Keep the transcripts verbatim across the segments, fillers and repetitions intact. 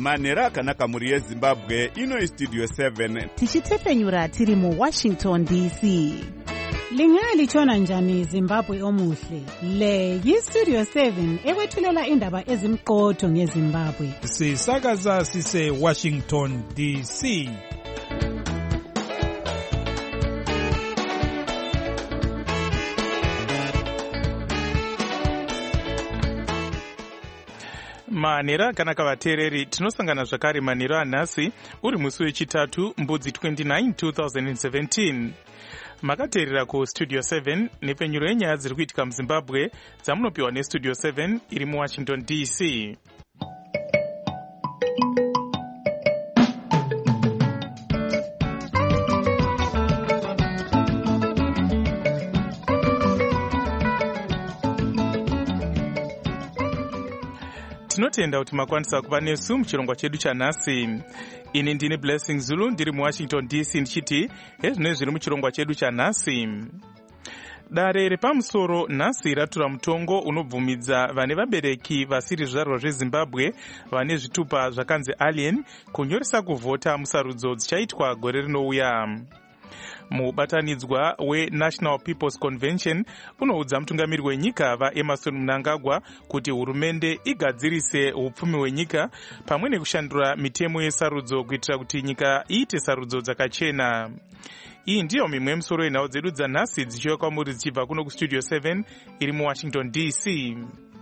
manhero akanaka mhuri yezimbabwe. Ino Studio seven tichitefenyura tiri mu Washington D C. Lingalitshona njani Zimbabwe omuhle? Le yi-Studio seven ekwethulela indaba ezimqotho ngeZimbabwe. Sisakaza sise Washington D C. Manhero akanaka vateereri, tinosangana zvakare manhero anhasi uri musi wechitatu mbudzi twenty-nine two thousand seventeen. Makateerera ku Studio seven nepfenyuro yenyaya dziri kuitika muZimbabwe dzamunopiwa neStudio seven iri muWashington D C. Tinotenda kuti makwanisa kuva nesu muchirongwa chedu chanhasi. Ini ndini Blessing Zulu ndiri muWashington D C ndichiti hezvino zviri muchirongwa chedu chanhasi. Dare repamusoro nhasi ratura mutongo unobvumidza vane vabereki vasiri zvizvarwa zveZimbabwe vane zvitupa zvakanzi alien kunyoresa kuvhota musarudzo dzichaitwa gore rinouya. Mubatanidzwa weNational People's Convention unoudza mutungamiri wenyika vaEmerson Mnangagwa kuti hurumende igadzirise hupfumi hwenyika pamwe nekushandura mitemo yesarudzo kuitira kuti nyika iite sarudzo dzakachena. Iyi ndiyo mimwe yemisoro yenhau dzedu dzanhasi dzichiuya kwamuri dzichibva kuno kuStudio seven iri muWashington D C.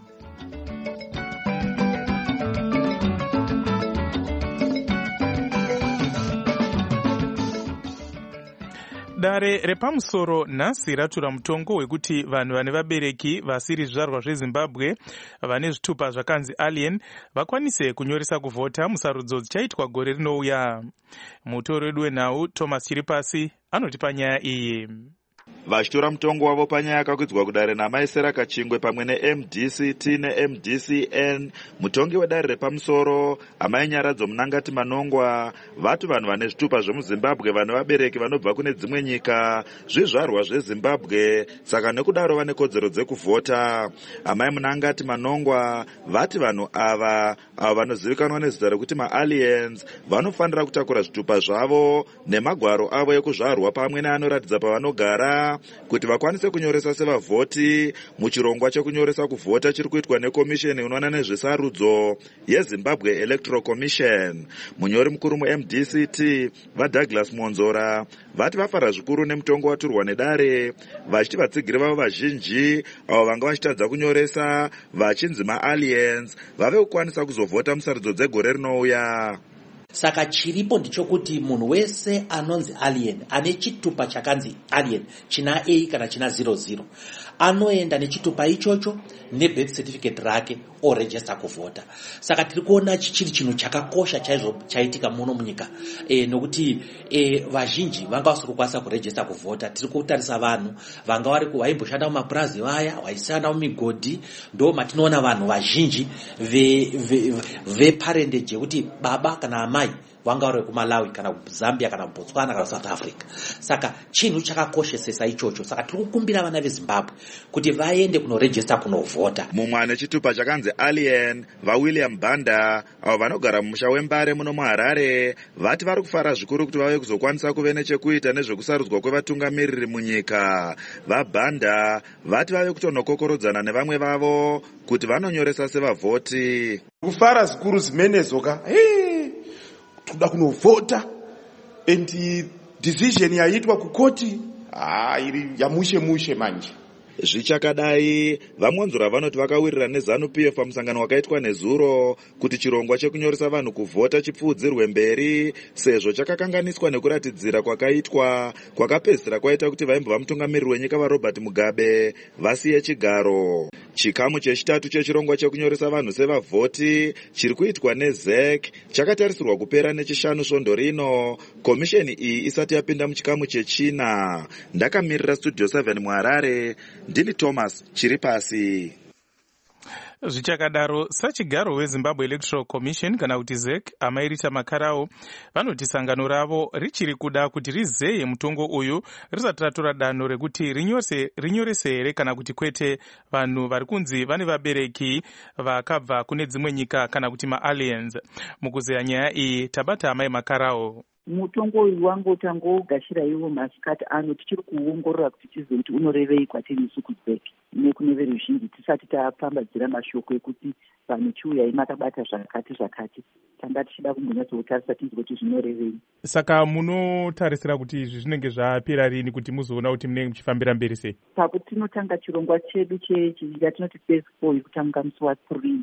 Dare repamusoro nhasi ratura mutongo wekuti vanhu vane vabereki vasiri zvizvarwa zveZimbabwe vane zvitupa zvakanzi alien vakwanise kunyoresa kuvhota musarudzo dzichaitwa gore rinouya. Mutori wedu wenhau Thomas Chiripasi anotipa nyaya iyi. Vachitora mutongo wavo panyaya yakakwidzwa kudare naMaisera Kachingwe pamwe neM D C T neM D C N. Mutongi wedare repamusoro Amai Nyaradzo Munangati Manongwa vati vanhu vane zvitupa zvemuZimbabwe vane vabereki vanobva kune dzimwe nyika zvizvarwa zveZimbabwe saka nekudaro vane kodzero dzekuvhota. Amai Munangati Manongwa vati vanhu ava ava vanozivikanwa nezita rekuti maaliens vanofanira kutakura zvitupa zvavo nemagwaro avo ekuzvarwa pamwe neanoratidza pavanogara kuti vakwanise kunyoresa sevavhoti muchirongwa chekunyoresa kuvhota chiri kuitwa nekomisheni inoona nezvesarudzo yeZimbabwe Electoral Commission. Munyori mukuru muM D C T vaDouglas Monzora vati vafara zvikuru nemutongo waturwa nedare vachiti vatsigiri vavo vazhinji avo vanga vachitadza kunyoresa vachinzi maaliens vave kukwanisa kuzovhota musarudzo dzegore rinouya. Saka chiripo ndichokuti munhu wese anonzi alien ane chitupa chakanzi alien china A kana china zero zero anoenda nechitupa ichocho nebirth certificate rake o register kuvhota. Saka tiri kuona chichiri chinhu chakakosha chaizvo chaitika muno munyika e, nokuti e, vazhinji vanga vasiri kukwanisa kuregister kuvhota. Tiri kutarisa vanhu vanga vari vaimboshanda mumapurazi vaya vaishanda mumigodhi ndo matinoona vanhu vazhinji veparentage ve, ve yekuti baba kana amai vanga vari kuMalawi kana kuZambia kana kuBotswana kana South Africa. Saka chinhu chakakoshesesa ichocho. Saka tiri kukumbira vana veZimbabwe kuti vaende kunoregister kunovhota. Mumwe ane chitupa chakanzi alien vaWilliam Banda avo vanogara mumusha weMbare muno muHarare vati vari kufara zvikuru kuti vave kuzokwanisa kuve nechekuita nezvekusarudzwa kwevatungamiriri munyika. VaBanda vati vave kutonokokorodzana nevamwe vavo kuti vanonyoresa sevavhoti. Kufara zikuru zimenezoka hey! Kuda kunovhota and decision yaitwa kukoti ah iri yamushe mushe manje. Zvichakadai vaMonzora vanoti vakawirira neZanu-P F pamusangano wakaitwa nezuro kuti chirongwa chekunyoresa vanhu kuvhota chipfuudzirwe mberi sezvo chakakanganiswa nekuratidzira kwakaitwa kwakapedzisira kwaita kuti vaimbova mutungamiriri wenyika vaRobert Mugabe vasiye chigaro. Chikamu chechitatu chechirongwa chekunyoresa vanhu sevavhoti chiri kuitwa neZ E C chakatarisirwa kupera nechishanu svondo rino komisheni iyi isati yapinda muchikamu chechina. Ndakamirira Studio seven muHarare ndini Thomas Chiripasi. Zvichakadaro, sachigaro weZimbabwe Electoral Commission kana kuti Z E C amairita makarawo vanoti sangano ravo richiri kuda kuti rizeye mutongo uyu risati ratora danho rekuti rinyorese here kana kuti kwete vanhu vari kunzi vane vabereki vakabva kune dzimwe nyika kana kuti maaliens. Mukuzeya nyaya iyi tabata amai makarawo. Mutongo uyu wangotangogashira iwo masikati ano tichiri kuongorora kuti tizive kuti unorevei kwatiri isu kuZ E C nekune veruzhinji tisati tapambadzira mashoko ekuti vanhu chiuyai makabata zvakati zvakati. Tanga tichida kumbonyatsotarisa tizive kuti zvinorevei. Saka munotarisira kuti izvi zvinenge zvapera rini kuti muzoona kuti munenge muchifambira mberi sei? Pakuti tinotanga chirongwa chedu chatinoti phase four yekutanga musi wa3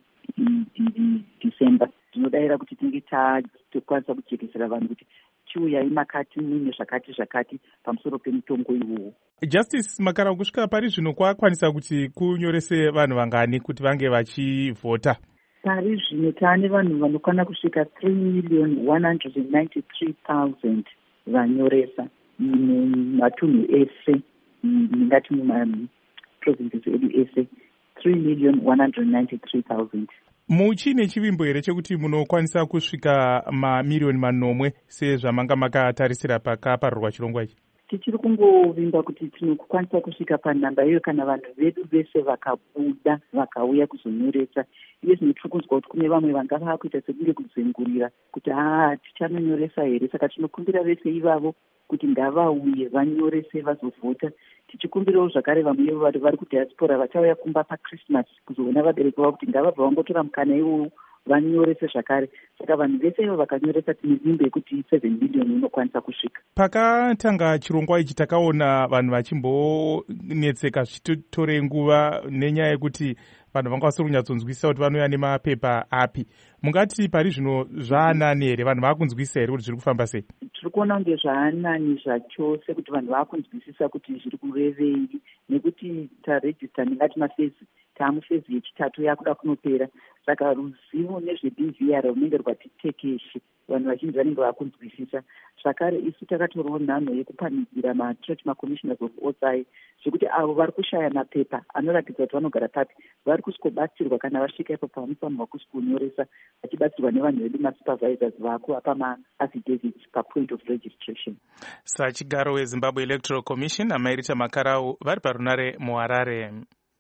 December. Tinodayira kuti tinge tatokwanisa kujekesera vanhu kuti chiuyai makati mune zvakati zvakati pamusoro pemutongo iwowo. Justice Makara, kusvika pari zvino kwakwanisa kuti kunyorese vanhu vangani kuti vange vachivhota? Pari zvino taane vanhu vanokwana kusvika three million one hundred ninety-three thousand vanyoresa mumatunhu ese, ndingati mumaprovinces edu ese, three million one hundred ninety-three thousand. Muchine chivimbo here chekuti munokwanisa kusvika mamiliyoni manomwe sezvamanga makatarisira pakaparurwa chirongwa ichi? Tichiri kungovimba kuti tinokwanisa kusvika panhamba iyo kana vanhu vedu vese vakabuda vakauya kuzonyoresa. Iye zvino tiri kunzwa kuti kune vamwe vanga vakuita sekunge kuzengurira kuti haa tichanonyoresa here. Saka tinokumbira vese ivavo kuti ngavauye vanyorese vazovhota. Tichikumbirawo zvakare vamwe vari vari kudiaspora vachauya kumba paChristmas kuzoona vabereki vavo kuti ngavabva vangotora mukana iwowo vanyorese zvakare. Saka vanhu vese ivo vakanyoresa tine nyimbo yekuti seven million inokwanisa kusvika. Pakatanga chirongwa ichi takaona vanhu vachimbonetseka zvitotore nguva nenyaya yekuti vanhu vanga vasiri kunyatsonzwisisa kuti vanouya nemapepa api. Mungati pari zvino zvaanani here, vanhu vakunzwisisa here kuti zviri kufamba sei? Tiri kuona kunge zvaanani zvacho sekuti vanhu vakunzwisisa kuti zviri kurevei, nekuti tarejista ndingati mafezi taamufezi yechitatu yakuda kunopera. Saka ruzivo nezve-B V R runenge rwatitekeshe vanhu vazhinji vanenge vakunzwisisa. Zvakare isu takatorawo nhano yekupanidzira machurch macommissioners of O S I zvekuti avo vari kushaya mapepa anoratidza kuti vanogara papi vari kusikobatsirwa kana vasvika ipo pavanofanirwa kusikonyoresa, vachibatsirwa nevanhu vedu masupervisors vako apa maaffidavits papoint of registration. Sachigaro weZimbabwe Electoral Commission amairita Makarau vari parunare muHarare.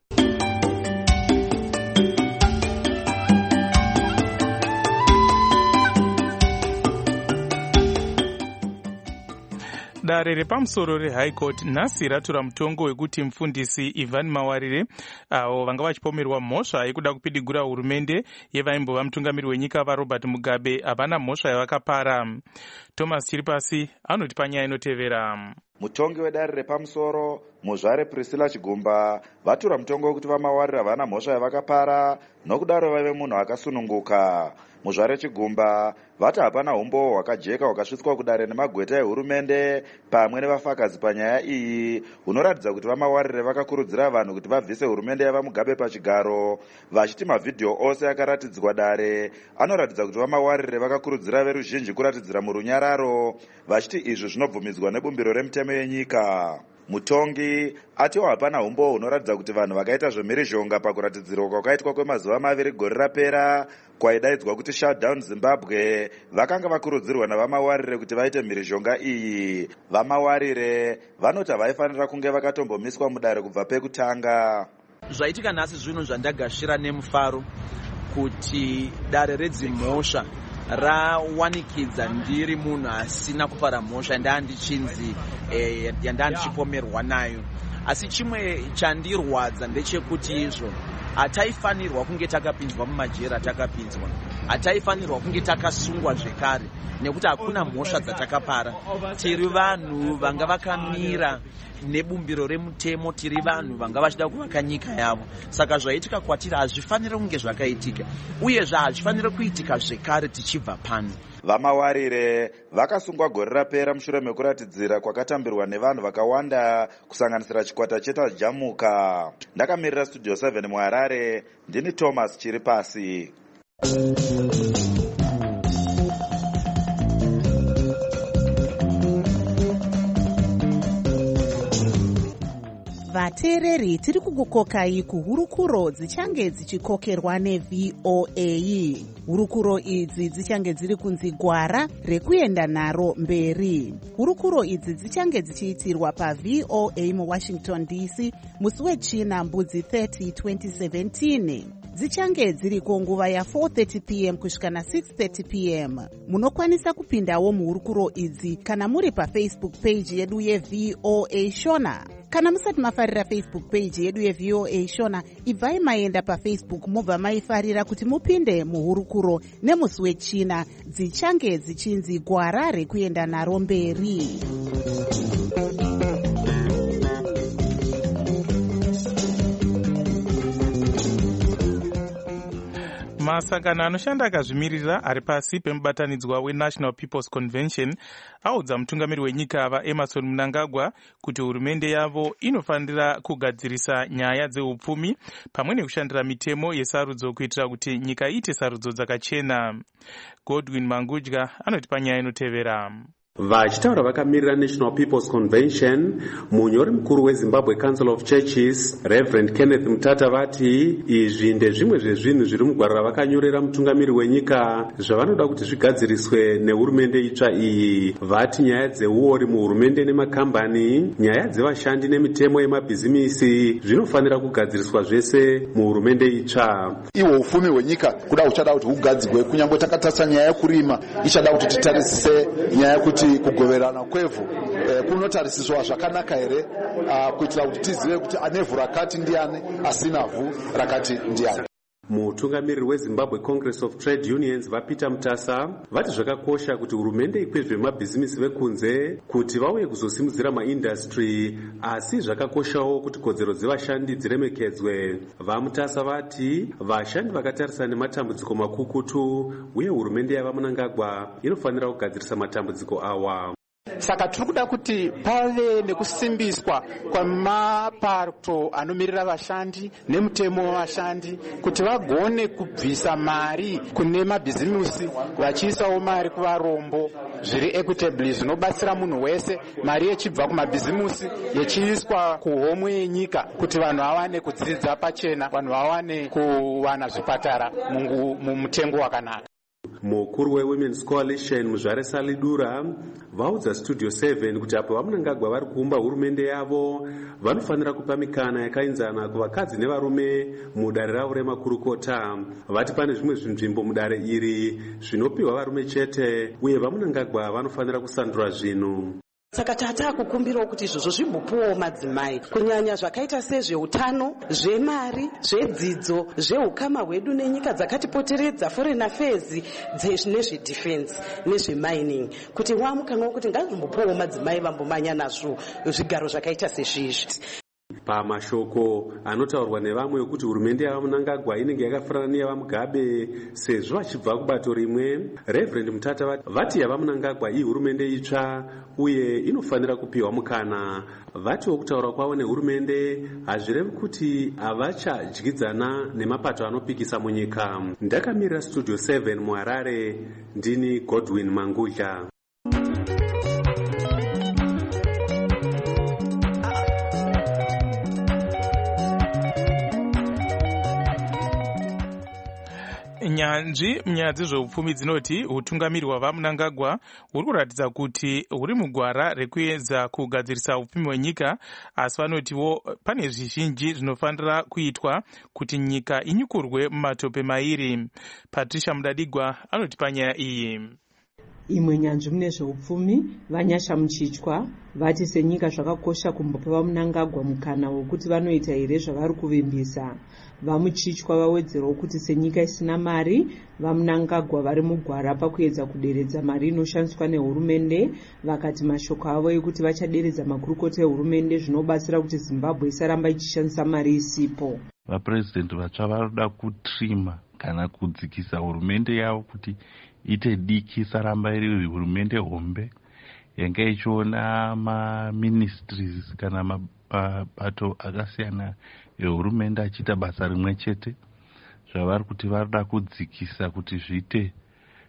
Dare repamusoro reHigh Court nhasi ratora mutongo wekuti mufundisi Ivan Mawarire avo vanga vachipomerwa mhosva yekuda kupidigura hurumende yevaimbova mutungamiri wenyika vaRobert Mugabe havana mhosva yavakapara. Thomas Chiripasi anoti panyaya inotevera. Mutongi wedare repamusoro muzvare Priscilla Chigumba vatora mutongo wekuti vaMawarire havana mhosva yavakapara nokudaro vaive munhu akasununguka. Muzvare Chigumba vati hapana umbo hwakajeka hwakasvitswa kudare nemagweta ehurumende pamwe nevafakazi panyaya iyi, hunoratidza kuti vaMawarire vakakurudzira vanhu kuti vabvise hurumende yavaMugabe pachigaro, vachiti mavhidhiyo ose akaratidzwa dare anoratidza kuti vaMawarire vakakurudzira veruzhinji kuratidzira murunyararo, vachiti izvi zvinobvumidzwa nebumbiro remutemo yenyika. Mutongi atiwo hapana umbo hunoratidza kuti vanhu vakaita zvemhirizhonga pakuratidzirwa kwakaitwa kwemazuva maviri gore rapera kwaidaidzwa kuti shutdown Zimbabwe vakanga vakurudzirwa navaMawarire kuti vaite mhirizhonga iyi. VaMawarire vanoti vaifanira kunge vakatombomiswa mudare kubva pekutanga. Zvaitika nhasi zvino zvandagashira nemufaro kuti dare redzimhosva rawanikidza ndiri munhu asina kupara mhosva yandandichinzi eh, yandandichipomerwa nayo. Asi chimwe chandirwadza ndechekuti izvo hataifanirwa kunge takapinzwa mumajera takapinzwa, hataifanirwa kunge takasungwa zvekare nekuti hakuna mhosva dzatakapara. Tiri vanhu vanga vakamira nebumbiro remutemo, tiri vanhu vanga vachida kuvaka nyika yavo. Saka zvaitika kwatiri hazvifaniri kunge zvakaitika, uyezve hazvifaniri kuitika zvekare tichibva pano. VaMawarire vakasungwa gore rapera mushure mekuratidzira kwakatambirwa nevanhu vakawanda kusanganisira chikwata chetajamuka. Ndakamirira studio seven muHarare, ndini Thomas Chiripasi. vateereri tiri kukukokai kuhurukuro dzichange dzichikokerwa neV O A. Hurukuro idzi dzichange dziri kunzi gwara rekuenda naro mberi. Hurukuro idzi dzichange dzichiitirwa paV O A muWashington D C musi wechina mbudzi thirty twenty seventeen. Dzichange dziriko nguva ya four thirty p m kusvika na six thirty p m. Munokwanisa kupindawo muhurukuro idzi kana muri paFacebook page yedu yeV O A Shona. Kana musati mafarira Facebook page yedu yeV O A Shona, ibvai maenda paFacebook mobva maifarira kuti mupinde muhurukuro nemusi wechina dzichange dzichinzi gwara rekuenda naro mberi. Masangano anoshanda akazvimirira ari pasi pemubatanidzwa weNational People's Convention audza mutungamiri wenyika vaEmerson Mnangagwa kuti hurumende yavo inofanira kugadzirisa nyaya dzeupfumi pamwe nekushandira mitemo yesarudzo kuitira kuti nyika iite sarudzo dzakachena. Godwin Mangudya anoti panyaya inotevera. Vachitaura vakamirira National People's Convention, munyori mukuru weZimbabwe Council of Churches, Reverend Kenneth Mutata vati izvi ndezvimwe zvezvinhu zviri mugwaro ravakanyorera mutungamiri wenyika zvavanoda kuti zvigadziriswe nehurumende itsva iyi. Vati nyaya dzeuori muhurumende nemakambani, nyaya dzevashandi nemitemo yemabhizimisi zvinofanira kugadziriswa zvese muhurumende itsva. Iwo ufumi hwenyika kuda uchada kuti hugadzirwe, kunyange takatarisa nyaya yekurima ichada kuti titarisise nyaya kuti kugoverana kwevhu eh, kunotarisiswa zvakanaka here uh, kuitira kuti tizive kuti anevhu rakati ndiani asina vhu rakati ndiani. Mutungamiriri weZimbabwe Congress of Trade Unions vaPeter Mutasa vati zvakakosha kuti hurumende ikwezve mabhizimisi vekunze kuti vauye kuzosimudzira maindastry, asi zvakakoshawo kuti kodzero dzevashandi dziremekedzwe. VaMutasa vati vashandi vakatarisana nematambudziko makukutu uye hurumende yavaMnangagwa inofanira kugadzirisa matambudziko awa. Saka tiri kuda kuti pave nekusimbiswa kwamapato anomirira vashandi nemutemo wavashandi kuti vagone kubvisa mari kune mabhizimusi vachiisawo mari kuvarombo zviri equitable zvinobatsira munhu wese, mari yechibva kumabhizimusi yechiiswa kuhomwe yenyika kuti vanhu vawane kudzidza pachena, vanhu vawane kuwana zvipatara mumutengo wakanaka. Mukuru weWomen's Coalition Muzvare Salidura vaudza Studio seven kuti apo vaMnangagwa vari kuumba hurumende yavo vanofanira kupa mikana yakainzana kuvakadzi nevarume mudare ravo remakurukota. Vati pane zvimwe zvinzvimbo mudare iri zvinopiwa varume chete uye vaMnangagwa vanofanira kusandura zvinhu. Saka tata kukumbirawo kuti izvozvo zvimbopuwawo madzimai kunyanya zvakaita sezveutano, zvemari, zvedzidzo, zveukama hwedu nenyika dzakatipoteredza, foreign affairs nezvedefense nezvemining, kuti wamukanwa kuti ngazvimbopuwawo madzimai vambomanya nazvo zvigaro zvakaita sezvizvi. Pamashoko anotaurwa nevamwe kuti hurumende yavaMnangagwa inenge yakafanana neyavaMugabe sezvo vachibva kubato rimwe, Reverend Mutata vati yavaMnangagwa ihurumende itsva uye inofanira kupiwa mukana. Vatiwo kutaura kwavo nehurumende hazvirevi kuti havachadyidzana nemapato anopikisa munyika. Ndakamirira Studio seven muHarare, ndini Godwin Mangudya. Nyanzvi munyaya dzezveupfumi dzinoti utungamiri hwavaMnangagwa huri kuratidza kuti huri mugwara rekuedza kugadzirisa upfumi hwenyika, asi vanotiwo pane zvizhinji zvinofanira kuitwa kuti nyika inyukurwe mumatope mairi. Patricia Mudadigwa anoti panyaya iyi. Imwe nyanzvi mune zveupfumi vanyasha muchichwa vati senyika zvakakosha kumbopa vaMnangagwa mukana wekuti vanoita here zvavari kuvimbisa. Vamuchichwa vawedzerawo kuti senyika isina mari vaMnangagwa vari mugwara pakuedza kuderedza mari inoshandiswa nehurumende. Vakati mashoko avo ekuti vachaderedza makurukota ehurumende zvinobatsira kuti Zimbabwe isaramba ichishandisa mari isipo. Vapresident vatsva varoda kutrima kana kudzikisa hurumende yavo kuti ite diki saramba iri hurumende hombe yanga ichiona maministries kana mabato akasiyana ehurumende achiita basa rimwe chete. Zvavari kuti varoda kudzikisa kuti zviite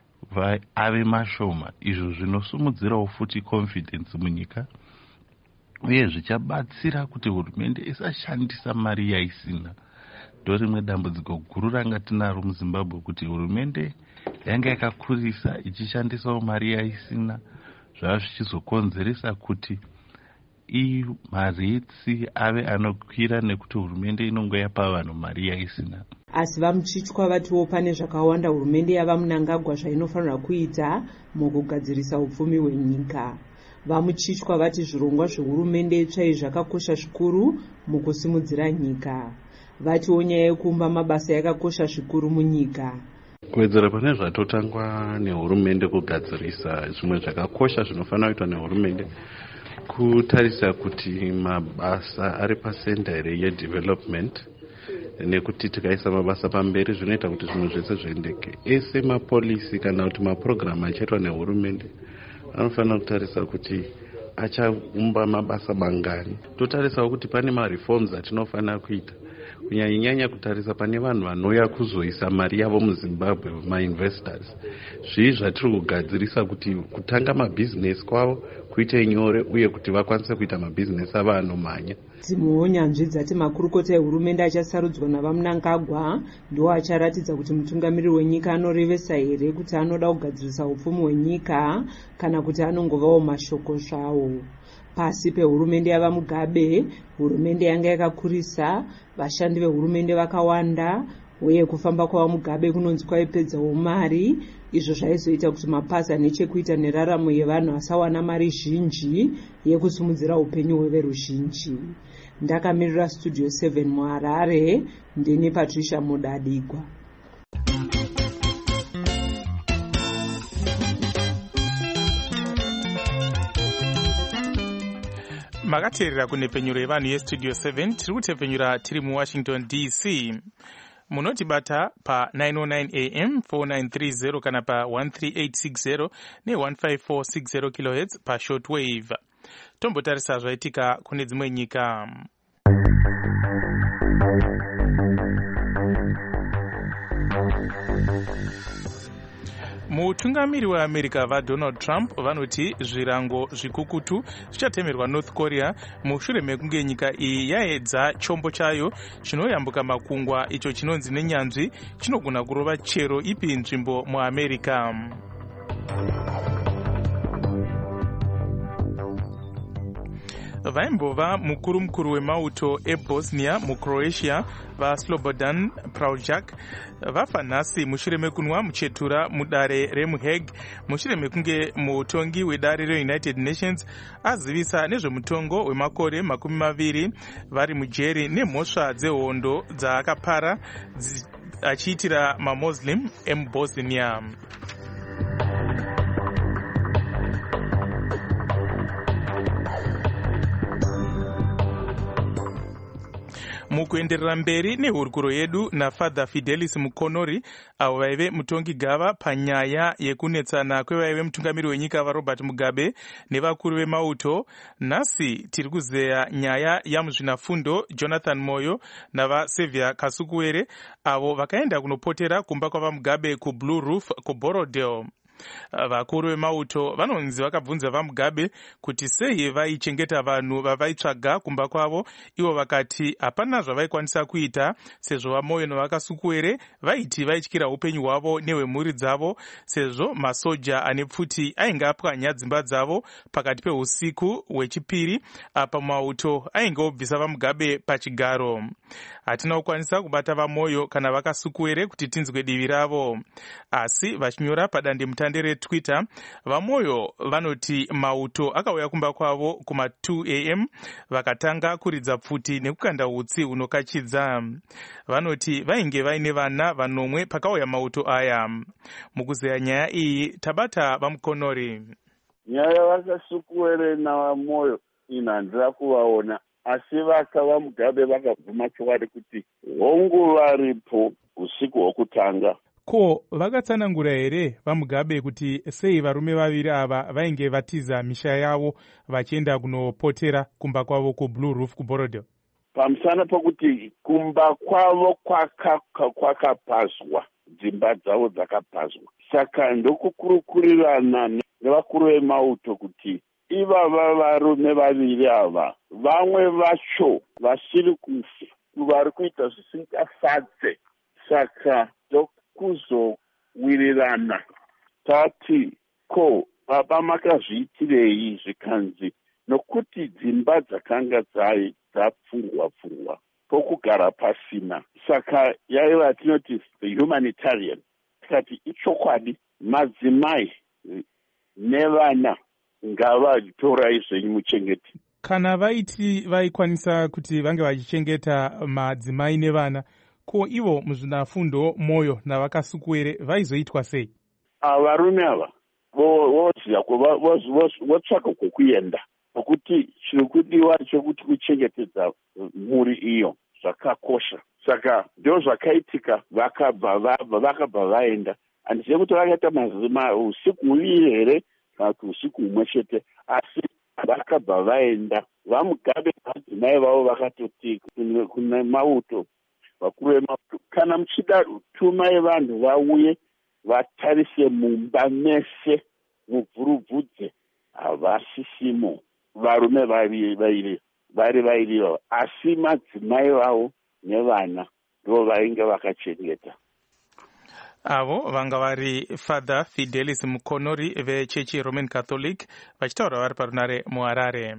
ave mashoma, izvo zvinosimudzirawo futi confidence munyika uye zvichabatsira kuti hurumende isashandisa mari yaisina. Ndorimwe dambudziko guru ranga tinaro muZimbabwe, kuti hurumende yanga yakakurisa ichishandisawo mari yaisina, zvava zvichizokonzeresa kuti maretsi ave anokwira nekuti hurumende inonge yapa vanhu mari yaisina. Asi vamuchichwa vatiwo pane zvakawanda hurumende yava Mnangagwa zvainofanira kuita mukugadzirisa upfumi hwenyika. Vamuchichwa vati zvirongwa zvehurumende itsva zvakakosha zvikuru mukusimudzira nyika. Vatiwo nyaya yekuumba mabasa yakakosha zvikuru munyika. Kuwedzera pane zvatotangwa nehurumende kugadzirisa, zvimwe zvakakosha zvinofanira kuitwa nehurumende kutarisa kuti mabasa ari pasenda here yedevelopment, nekuti tikaisa mabasa pamberi zvinoita kuti zvimwe zvese zviendeke. Ese mapolisi kana kuti maprogramu achaitwa nehurumende anofanira kutarisa kuti achaumba mabasa mangani. Totarisawo kuti pane mareforms atinofanira kuita, kunyanya kutarisa pane vanhu vanouya kuzoisa mari yavo muZimbabwe, mainvestors. Zvii zvatiri kugadzirisa kuti kutanga mabhizinesi kwavo kuite nyore, uye kuti vakwanise kuita mabhizinesi avo anomhanya. Dzimwewo nyanzvi dzati makurukota ehurumende achasarudzwa navaMnangagwa ndiwo acharatidza kuti mutungamiriri wenyika anorevesa here kuti anoda kugadzirisa upfumi hwenyika kana kuti anongovawo mashoko zvawo. Pasi pehurumende yava Mugabe, hurumende yanga yakakurisa, vashandi vehurumende vakawanda, uye kufamba kwava Mugabe kunonzi kwaipedzawo mari. Izvo zvaizoita kuti mapasi ane chekuita neraramo yevanhu asawana mari zhinji yekusimudzira upenyu hweveruzhinji. Ndakamirira Studio seven muHarare, ndini Patricia Mudadigwa. Makateerera kunepenyuro yevanhu yestudio seven, tiri kutepfenyura tiri muWashington D C. Munotibata pa nine oh nine A M four nine three zero kana pa one three eight six zero ne one five four six zero kilohertz pa shortwave. Tombotarisa zvaitika kune dzimwe nyika. Mutungamiri weAmerica vaDonald Trump vanoti zvirango zvikukutu zvichatemerwa North Korea mushure mekunge nyika iyi yaedza chombo chayo chinoyambuka makungwa icho chinonzi nenyanzvi chinogona kurova chero ipi nzvimbo muAmerica. Vaimbova mukuru mukuru wemauto eBosnia muCroatia vaSlobodan Praljak vafa nhasi mushure mekunwa muchetura mudare remuHague mushure mekunge mutongi wedare reUnited Nations azivisa nezvemutongo wemakore makumi maviri vari mujeri nemhosva dzehondo dzaakapara achiitira maMuslim emuBosnia. Mukuenderera mberi nehurukuro yedu naFather Fidelis Mukonori avo vaive mutongi gava panyaya yekunetsana kwevaive mutungamiri wenyika vaRobert Mugabe nevakuru vemauto. Nhasi tiri kuzeya nyaya yamuzvinafundo Jonathan Moyo navaSaviour Kasukuwere avo vakaenda kunopotera kumba kwava Mugabe kuBlue Roof kuBorodale. Vakuru vemauto vanonzi vakabvunza vaMugabe kuti sei vaichengeta vanhu vavaitsvaga kumba kwavo, ivo vakati hapana zvavaikwanisa kuita sezvo vaMoyo navakasukuwere vaiti vaityira upenyu hwavo nehwemhuri dzavo sezvo masoja ane pfuti ainge apwanya dzimba dzavo pakati peusiku hwechipiri apa mauto ainge obvisa vaMugabe pachigaro. Hatina kukwanisa kubata vaMoyo kana vakasukuwere kuti tinzwe divi ravo, asi vachinyora padandemutande reTwitter vaMoyo vanoti mauto akauya kumba kwavo kuma two A M vakatanga kuridza pfuti nekukanda utsi hunokachidza. Vanoti vainge vaine vana vanomwe pakauya mauto aya. Mukuzeya nyaya iyi tabata vaMukonori. Nyaya vakasukuwere navaMoyo inhandira kuvaona, asi vakava Mugabe vakabvuma chokwadi kuti hongu varipo usiku hwokutanga. Ko vakatsanangura here vaMugabe kuti sei varume vaviri ava vainge vatiza misha yavo vachienda kunopotera kumba kwavo kuBlue Roof kuBorodale? Pamusana pokuti kumba kwavo kwakapazwa, dzimba dzavo dzakapazwa, saka ndokukurukurirana nevakuru vemauto kuti ivava varume vaviri ava vamwe vacho vasiri kufa vari kuita zvisingafadze, saka ndokuzowirirana tati ko baba makazviitirei zvikanzi nokuti dzimba dzakanga dzapfungwa pfungwa pokugara pasina, saka yaiva tinoti the humanitarian. Tikati ichokwadi, madzimai nevana ngavatorai zvenyu muchengeti. Kana vaiti vaikwanisa kuti vange vachichengeta madzimai nevana, ko ivo muzvinafundo moyo navakasukuwere vaizoitwa sei? Varume ava voziva votsvaka kwokuenda, nokuti chiri kudiwa chokuti kuchengetedza mhuri iyo zvakakosha. Saka ndo zvakaitika, vakabva vakabva vaenda. Handizivi kuti vakaita mazima usiku huviri here kana kuti usiku humwe chete, asi vakabva vaenda. VaMugabe madzimai vavo vakatoti kune mauto, vakuru vemauto, kana muchida tumai vanhu vauye vatarise mumba mese mubvurubvudze. Havasisimo varume vari vari vari vairi vavo, asi madzimai vavo nevana ndo vainge vakachengeta. Avo vanga vari Father Fidelis Mukonori vechechi Roman Catholic vachitaura vari parunare muHarare.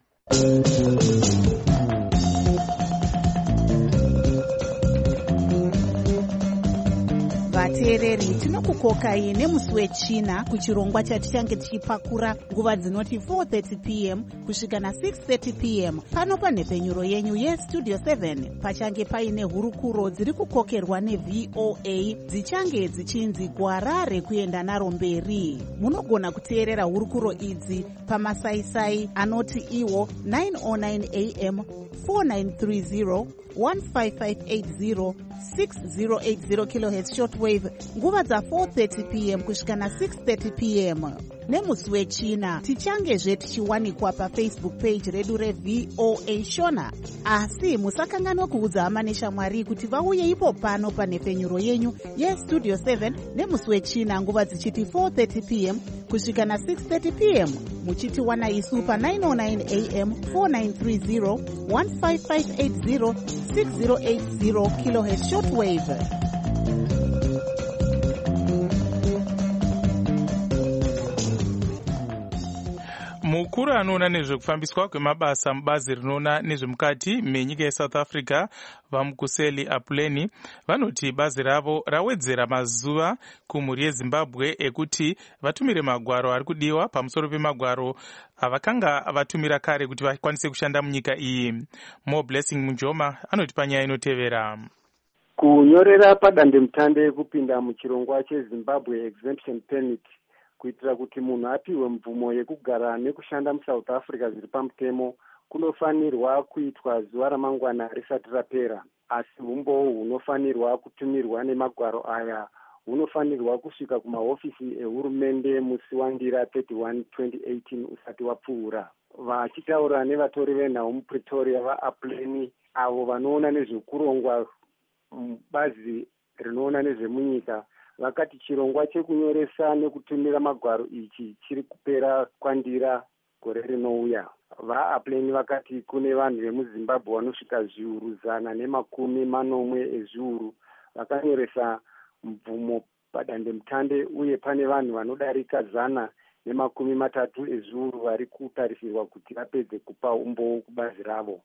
vateereri tinokukokai nemusi wechina kuchirongwa chatichange tichipakura nguva dzinoti four thirty p m kusvika na-six thirty p m pano panhepfenyuro yenyu yestudio seven. Pachange paine hurukuro dziri kukokerwa neV O A dzichange dzichinzi gwara rekuenda naro mberi. Munogona kuteerera hurukuro idzi pamasaisai anoti iwo nine oh nine a m, four nine three zero, one five five eight zero, six zero eight zero kilohertz shortwave nguva dza-four thirty p m kusvika na-six thirty p m. Nemusi wechina tichangezve tichiwanikwa pafacebook page redu reV O A Shona, asi musakanganwa kuudza hama neshamwari kuti vauye ipo pano panhepfenyuro yenyu yestudio seven nemusi wechina nguva dzichiti four thirty p m kusvika na-six thirty p m muchitiwana isu pa-nine oh nine a m, four nine three zero, one five five eight zero, six zero eight zero kilohertz shortwave. Mukuru anoona nezvekufambiswa kwemabasa mubazi rinoona nezvemukati menyika yeSouth Africa vaMukuseli Apuleni vanoti bazi ravo rawedzera mazuva kumhuri yeZimbabwe ekuti vatumire magwaro ari kudiwa pamusoro pemagwaro avakanga vatumira kare kuti vakwanise kushanda munyika iyi. More Blessing Munjoma anoti panyaya inotevera. Kunyorera padandemutande ekupinda muchirongwa cheZimbabwe Exemption Permit kuitira kuti munhu apiwe mvumo yekugara nekushanda muSouth Africa zviri pamutemo kunofanirwa kuitwa zuva ramangwana risati rapera, asi umbowo hunofanirwa kutumirwa nemagwaro aya hunofanirwa kusvika kumahofisi ehurumende musi wandira thirty-one twenty eighteen usati wapfuura. Vachitaura nevatori venhau muPretoria vaApuleni avo vanoona nezvekurongwa bazi rinoona nezvemunyika vakati chirongwa chekunyoresa nekutumira magwaro ichi chiri kupera kwandira gore rinouya. VaApuleni vakati kune vanhu vemuZimbabwe vanosvika zviuru zana nemakumi manomwe ezviuru vakanyoresa mvumo padandemutande, uye pane vanhu vanodarika zana nemakumi matatu ezviuru vari kutarisirwa kuti vapedze kupa umbowo kubazi ravo.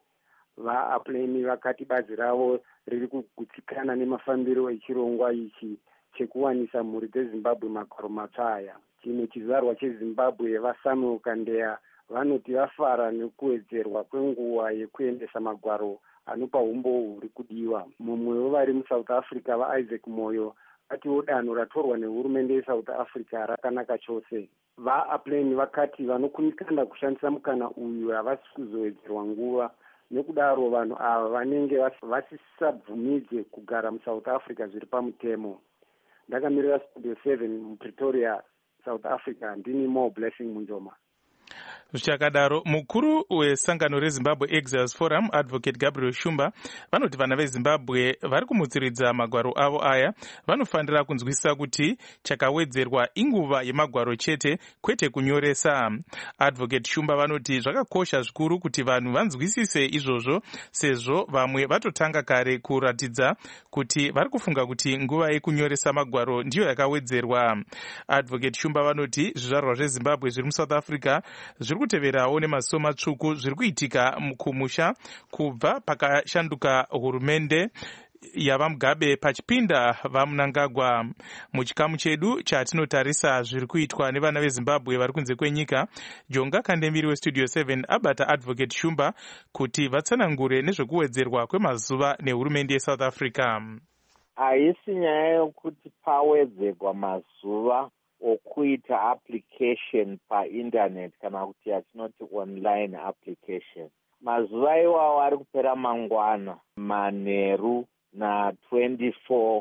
VaApuleni vakati bazi ravo riri kugutsikana nemafambiro echirongwa ichi chekuwanisa mhuri dzeZimbabwe magwaro matsva aya. Chimwe chizvarwa cheZimbabwe vaSamuel Kandeya vanoti vafara nekuwedzerwa kwenguva yekuendesa magwaro anopa umbowo huri kudiwa. Mumwe wevari muSouth Africa vaIsaac Moyo vatiwo danho ratorwa nehurumende yeSouth Africa rakanaka chose. VaApuleni vakati vanokunikana kushandisa mukana uyu havasi kuzowedzerwa nguva, nekudaro vanhu ava vanenge vasisabvumidze kugara muSouth Africa zviri pamutemo. Ndakamirira Studio seven muPretoria, South Africa, ndini More Blessing Munjoma. Zvichakadaro, mukuru wesangano reZimbabwe Exiles Forum, Advocate Gabriel Shumba, vanoti vana veZimbabwe vari kumutsiridza magwaro avo aya vanofanira kunzwisisa kuti chakawedzerwa inguva yemagwaro chete, kwete kunyoresa. Advocate Shumba vanoti zvakakosha zvikuru kuti vanhu vanzwisise izvozvo, sezvo vamwe vatotanga kare kuratidza kuti vari kufunga kuti nguva yekunyoresa magwaro ndiyo yakawedzerwa. Advocate Shumba vanoti zvizvarwa zveZimbabwe zviri muSouth Africa zviri kuteverawo nemaziso matsvuku zviri kuitika kumusha kubva pakashanduka hurumende yavaMugabe pachipinda vaMnangagwa. Muchikamu chedu chatinotarisa zviri kuitwa nevana veZimbabwe vari kunze kwenyika, Jonga Kandemiri weStudio seven abata Advocate Shumba kuti vatsanangure nezvekuwedzerwa kwemazuva nehurumende yeSouth Africa. Haisi nyaya yokuti pawedzerwa mazuva okuita application painternet kana kuti yatinoti online application. Mazuva iwawo ari kupera mangwana manheru na twenty-four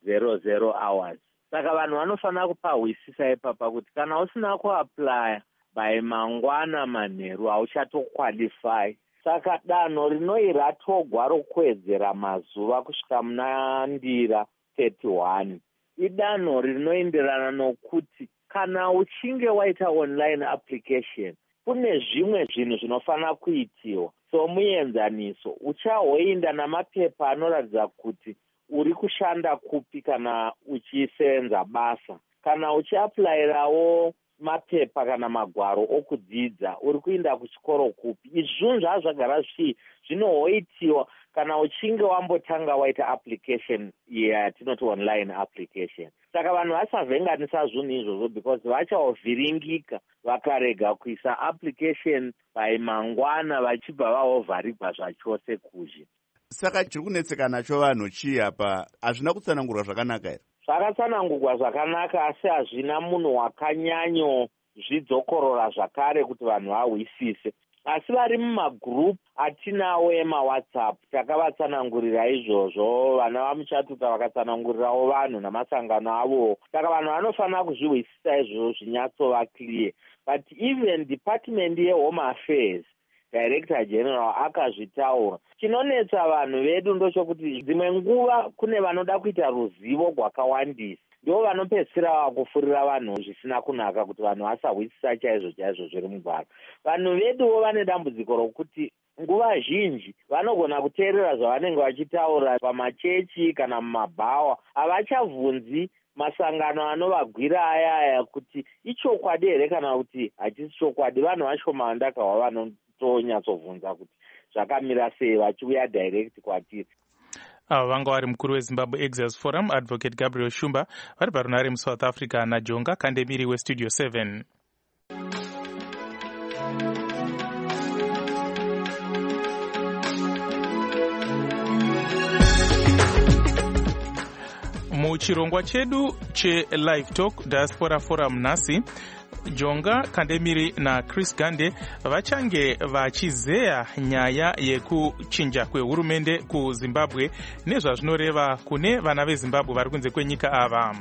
hours. Saka vanhu vanofanira kupahwisisa ipapa kuti kana usina kuapply by mangwana manheru hauchatoqualify. Saka danho rinoi ratogwa rokuwedzera mazuva kusvika muna ndira thirty-one. Idanho rinoenderana nokuti kana uchinge waita online application kune zvimwe zvinhu zvinofanira kuitiwa. So muenzaniso uchahoinda namapepa anoratidza kuti uri kushanda kupi kana uchisenza basa. Kana uchiaplayirawo mapepa kana magwaro okudzidza uri kuenda kuchikoro kupi. Izvi zvinhu zvaa zvagara zvinohoitiwa kana uchinge wambotanga waita application yatinoti online application. Saka vanhu vasavhenganisa zvinhu izvozvo because vachaovhiringika vakarega kuisa application by mangwana vachibva vaovharigwa zvachose kuzhi. Saka chiri kunetseka nacho vanhu chii apa? Hazvina kutsanangurwa zvakanaka here? Zvakatsanangurwa zvakanaka asi hazvina munhu wakanyanyo zvidzokorora zvakare kuti vanhu vahwisise. Asi vari mumagroup atinawo emaWhatsApp takavatsanangurira izvozvo, vana vamuchatuka vakatsanangurirawo vanhu namasangano avo. Saka vanhu vanofanira kuzvihwisisa izvozvo zvinyatsova clear. But even Department yeHome Affairs Director General akazvitaura. Chinonetsa vanhu vedu ndochokuti dzimwe nguva kune vanoda kuita ruzivo rwakawandisa. Ndo vanopedzisira kufurira vanhu zvisina kunaka kuti vanhu vasahwisisa chaizvo chaizvo zviri mugwaro. Vanhu veduwo vane dambudziko rokuti nguva zhinji vanogona kuteerera zvavanenge vachitaura pamachechi kana mumabhawa. Havachabvunzi masangano anovagwira aya aya kuti ichokwadi here kana kuti hachisi chokwadi. Vanhu vashoma vandakahwa vanotonyatsobvunza kuti zvakamira sei vachiuya direct kwatiri. Ava vanga vari mukuru weZimbabwe Exiles Forum Advocate Gabriel Shumba vari parunare muSouth Africa naJonga Kandemiri weStudio seven. Muchirongwa chedu cheLive Talk Diaspora Forum nhasi, Jonga Kandemiri naChris Gande vachange vachizeya nyaya yekuchinja kwehurumende kuZimbabwe nezvazvinoreva kune vana veZimbabwe vari kunze kwenyika ava.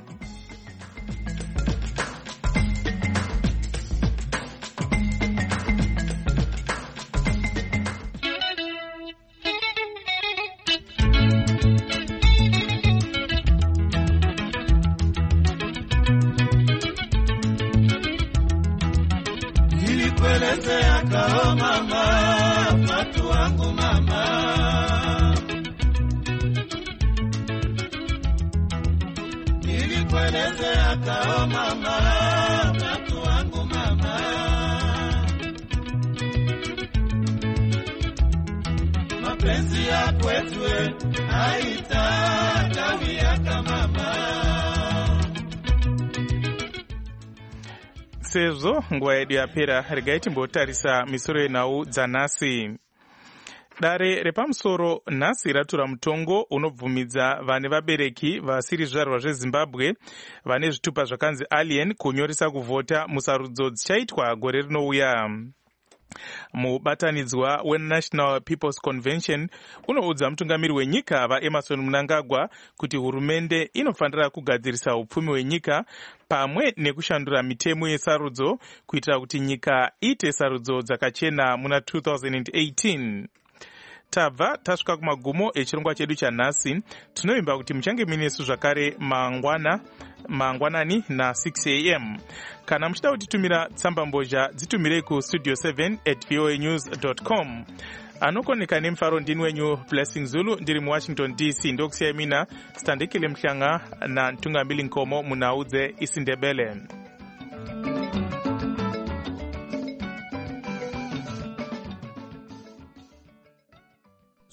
Sezvo nguva yedu yapera, regai timbotarisa misoro yenhau dzanhasi. Dare repamusoro nhasi ratura mutongo unobvumidza vane vabereki vasiri zvizvarwa zveZimbabwe vane zvitupa zvakanzi alien kunyoresa kuvhota musarudzo dzichaitwa gore rinouya. mubatanidzwa wenational people's convention unoudza mutungamiri wenyika vaEmerson Mnangagwa kuti hurumende inofanira kugadzirisa upfumi hwenyika pamwe nekushandura mitemo yesarudzo kuitira kuti nyika iite sarudzo dzakachena muna two thousand eighteen. Tabva tasvika kumagumo echirongwa chedu chanhasi. Tinovimba kuti muchange minesu zvakare mangwana mangwanani na six a m. Kana muchida kutitumira tsamba mbozha dzitumirei ku studio seven at voa news dot com. Anokoneka nemufaro ndini wenyu Blessing Zulu ndiri muWashington D C. Ndokusiyai mina Standekile Mhlanga na Ntungambili Nkomo munaudze isiNdebele.